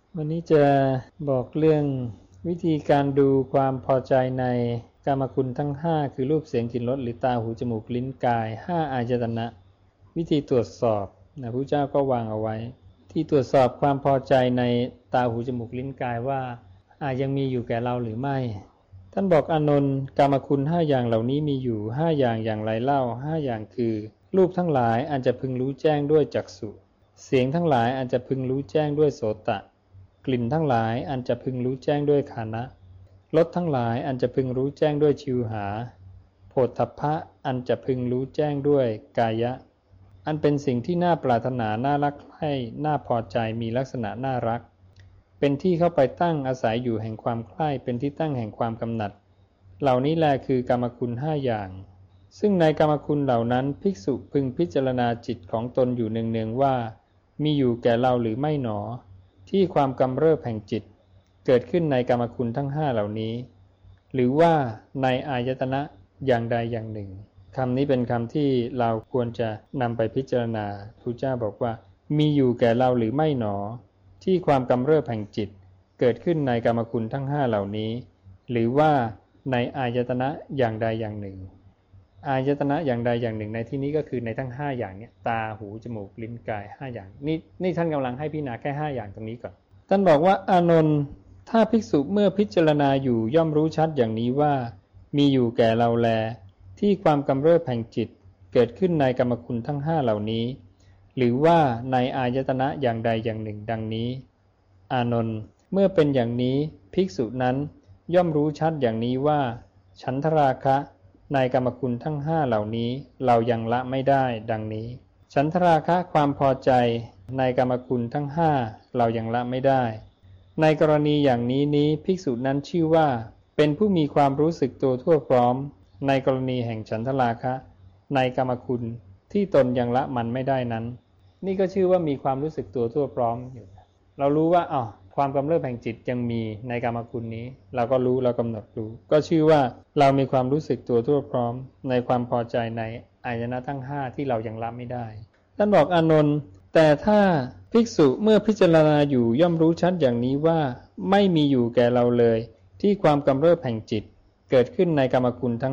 วันนี้จะบอกเรื่องวิธีการดูความพอใจในกามคุณทั้ง5คือรูปเสียงกลิ่นรสหรือตาหูจมูกลิ้นกาย5อายตนะวิธีตรวจสอบพระพุทธเจ้าก็วางเอาไว้ที่ตรวจสอบความพอใจในตาหูจมูกลิ้นกายว่ายังมีอยู่แก่เราหรือไม่ท่านบอกอานนท์กามคุณ5อย่างเหล่านี้มีอยู่5อย่างอย่างไรเล่า5อย่างคือรูปทั้งหลายอันจะพึงรู้แจ้งด้วยจักษุเสียงทั้งหลายอันจะพึงรู้แจ้งด้วยโสตะกลิ่นทั้งหลายอันจะพึงรู้แจ้งด้วยฆานะรสทั้งหลายอันจะพึงรู้แจ้งด้วยชิวหาโผฏฐัพพะอันจะพึงรู้แจ้งด้วยกายะอันเป็นสิ่งที่น่าปรารถนาน่ารักใคร่น่าพอใจมีลักษณะน่ารักเป็นที่เข้าไปตั้งอาศัยอยู่แห่งความใคร่เป็นที่ตั้งแห่งความกำหนัดเหล่านี้แลคือกามคุณ5อย่างซึ่งในกามคุณเหล่านั้นภิกษุพึงพิจารณาจิตของตนอยู่เนืองๆว่ามีอยู่แก่เราหรือไม่หนอที่ความกำเริบแห่งจิตเกิดขึ้นในกามคุณทั้ง5เหล่านี้หรือว่าในอายตนะอย่างใดอย่างหนึ่งคำนี้เป็นคำที่เราควรจะนำไปพิจารณาพระเจ้าบอกว่ามีอยู่แก่เราหรือไม่หนอที่ความกำเริบแห่งจิตเกิดขึ้นในกามคุณทั้ง5เหล่านี้หรือว่าในอายตนะอย่างใดอย่างหนึ่งอายตนะอย่างใดอย่างหนึ่งในที่นี้ก็คือในทั้ง5อย่างนี้ตาหูจมูกลิ้นกาย5อย่างนี่ท่านกำลังให้พิจารณาแค่5อย่างตรงนี้ก่อนท่านบอกว่าอานนท์ถ้าภิกษุเมื่อพิจารณาอยู่ย่อมรู้ชัดอย่างนี้ว่ามีอยู่แก่เราแลที่ความกำเริบแห่งจิตเกิดขึ้นในกามคุณทั้ง5เหล่านี้หรือว่าในอายตนะอย่างใดอย่างหนึ่งดังนี้อานนท์เมื่อเป็นอย่างนี้ภิกษุนั้นย่อมรู้ชัดอย่างนี้ว่าฉันทราคะในกามคุณทั้ง5เหล่านี้เรายังละไม่ได้ดังนี้ฉันทราคะความพอใจในกามคุณทั้ง5เรายังละไม่ได้ในกรณีอย่างนี้ภิกษุนั้นชื่อว่าเป็นผู้มีความรู้สึกตัวทั่วพร้อมในกรณีแห่งฉันทราคะในกามคุณที่ตนยังละมันไม่ได้นั้นนี่ก็ชื่อว่ามีความรู้สึกตัวทั่วพร้อมอยู่เรารู้ว่าความกำเริบแห่งจิตยังมีในกามคุณนี้เราก็รู้เรากำหนดรู้ก็ชื่อว่าเรามีความรู้สึกตัวทั่วพร้อมในความพอใจในอายตนะทั้ง5ที่เรายังละไม่ได้ท่านบอกอานนท์แต่ถ้าภิกษุเมื่อพิจารณาอยู่ย่อมรู้ชัดอย่างนี้ว่าไม่มีอยู่แก่เราเลยที่ความกำเริบแห่งจิตเกิดขึ้นในกามคุณทั้ง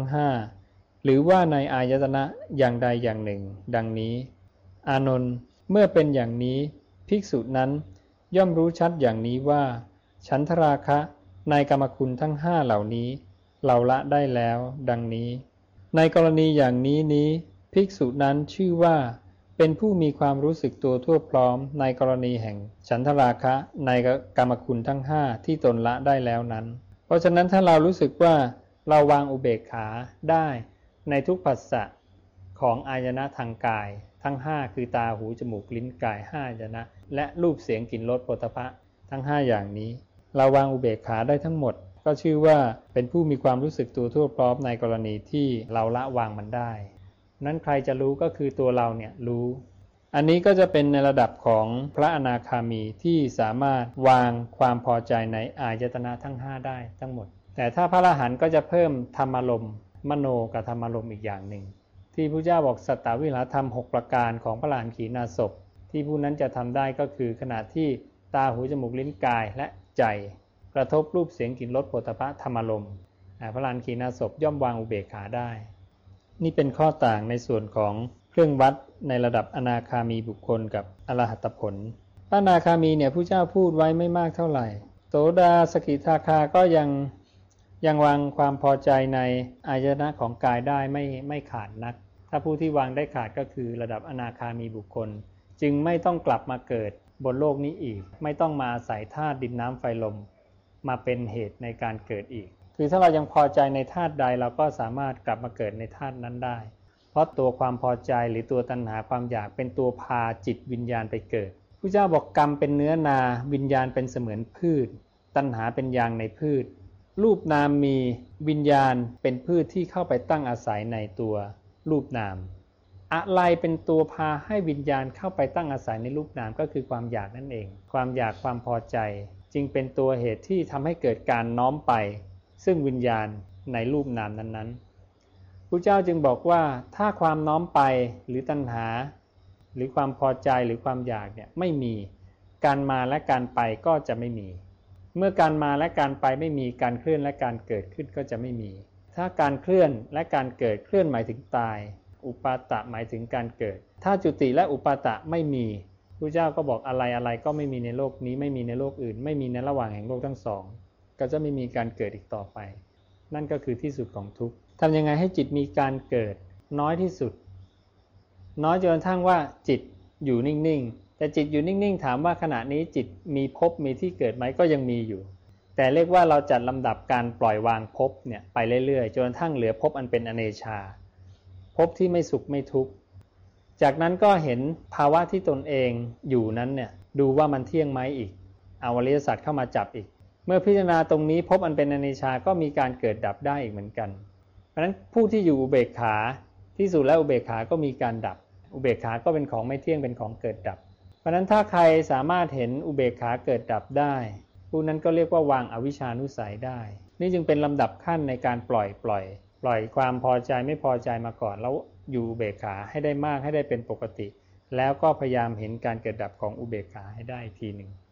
5หรือว่าในอายตนะอย่างใดอย่างหนึ่งดังนี้อานนท์เมื่อเป็นอย่างนี้ภิกษุนั้นย่อมรู้ชัดอย่างนี้ว่าฉันทราคะในกามคุณทั้ง5เหล่านี้เราละได้แล้วดังนี้ในกรณีอย่างนี้ภิกษุนั้นชื่อว่าเป็นผู้มีความรู้สึกตัวทั่วพร้อมในกรณีแห่งฉันทราคะในกามคุณทั้ง5ที่ตนละได้แล้วนั้นเพราะฉะนั้นถ้าเรารู้สึกว่าเราวางอุเบกขาได้ในทุกผัสสะของอายตนะทางกายทั้ง5คือตาหูจมูกลิ้นกาย5อายตนะและรูปเสียงกลิ่นรสโผฏฐัพพะทั้ง5อย่างนี้เราวางอุเบกขาได้ทั้งหมดก็ชื่อว่าเป็นผู้มีความรู้สึกตัวทั่วพร้อมในกรณีที่เราละวางมันได้นั้นใครจะรู้ก็คือตัวเราเนี่ยรู้อันนี้ก็จะเป็นในระดับของพระอนาคามีที่สามารถวางความพอใจในอายตนะทั้ง5ได้ทั้งหมดแต่ถ้าพระอรหันต์ก็จะเพิ่มธรรมารมณ์มโนกับธรรมารมณ์อีกอย่างหนึ่งที่พระเจ้าบอกสัตตวิหารธรรม6ประการของพระอรหันต์ขีณาสพที่ผู้นั้นจะทำได้ก็คือขณะที่ตาหูจมูกลิ้นกายและใจกระทบรูปเสียงกลิ่นรสโผฏฐัพพะธรรมารมณ์พระอรหันต์ขีณาสพย่อมวางอุเบกขาได้นี่เป็นข้อต่างในส่วนของเครื่องวัดในระดับอนาคามีบุคคลกับอรหัตผลพระอนาคามีเนี่ยพระเจ้าพูดไว้ไม่มากเท่าไหร่โสดาสกิทาคาก็ยังวางความพอใจในอายตนะของกายได้ไม่ขาดนักถ้าผู้ที่วางได้ขาดก็คือระดับอนาคามีบุคคลจึงไม่ต้องกลับมาเกิดบนโลกนี้อีกไม่ต้องมาอาศัยธาตุดินน้ำไฟลมมาเป็นเหตุในการเกิดอีกคือถ้าเรายังพอใจในธาตุใดเราก็สามารถกลับมาเกิดในธาตุนั้นได้เพราะตัวความพอใจหรือตัวตัณหาความอยากเป็นตัวพาจิตวิญญาณไปเกิดพระเจ้าบอกกรรมเป็นเนื้อนาวิญญาณเป็นเสมือนพืชตัณหาเป็นยางในพืชรูปนามมีวิญญาณเป็นพืชที่เข้าไปตั้งอาศัยในตัวรูปนามอะไรเป็นตัวพาให้วิญญาณเข้าไปตั้งอาศัยในรูปนามก็คือความอยากนั่นเองความอยากความพอใจจึงเป็นตัวเหตุที่ทำให้เกิดการน้อมไปซึ่งวิญญาณในรูปนามนั้นๆพระเจ้าจึงบอกว่าถ้าความน้อมไปหรือตัณหาหรือความพอใจหรือความอยากเนี่ยไม่มีการมาและการไปก็จะไม่มีเมื่อการมาและการไปไม่มีการเคลื่อนและการเกิดขึ้นก็จะไม่มีถ้าการเคลื่อนและการเกิดเคลื่อนหมายถึงตายอุปาตะหมายถึงการเกิดถ้าจุติและอุปาตะไม่มีพระเจ้าก็บอกอะไรก็ไม่มีในโลกนี้ไม่มีในโลกอื่นไม่มีในระหว่างแห่งโลกทั้งสองก็จะไม่มีการเกิดอีกต่อไปนั่นก็คือที่สุดของทุกข์ทำยังไงให้จิตมีการเกิดน้อยที่สุดน้อยจนกระทั่งว่าจิตอยู่นิ่งๆแต่จิตอยู่นิ่งๆถามว่าขณะนี้จิตมีภพมีที่เกิดไหมก็ยังมีอยู่แต่เรียกว่าเราจัดลำดับการปล่อยวางภพเนี่ยไปเรื่อยๆจนกระทั่งเหลือภพอันเป็นอเนชาภพที่ไม่สุขไม่ทุกข์จากนั้นก็เห็นภาวะที่ตนเองอยู่นั้นเนี่ยดูว่ามันเที่ยงไหมอีกเอาอริยสัจเข้ามาจับอีกเมื่อพิจารณาตรงนี้ภพอันเป็นอเนชาก็มีการเกิดดับได้อีกเหมือนกันเพราะฉะนั้นผู้ที่อยู่อุเบกขาที่สุดแล้วอุเบกขาก็มีการดับอุเบกขาก็เป็นของไม่เที่ยงเป็นของเกิดดับเพราะฉะนั้นถ้าใครสามารถเห็นอุเบกขาเกิดดับได้ผู้นั้นก็เรียกว่าวางอวิชชานุสัยได้นี่จึงเป็นลำดับขั้นในการปล่อยความพอใจไม่พอใจมาก่อนแล้วอยู่อุเบกขาให้ได้มากให้ได้เป็นปกติแล้วก็พยายามเห็นการเกิดดับของอุเบกขาให้ได้ทีหนึ่ง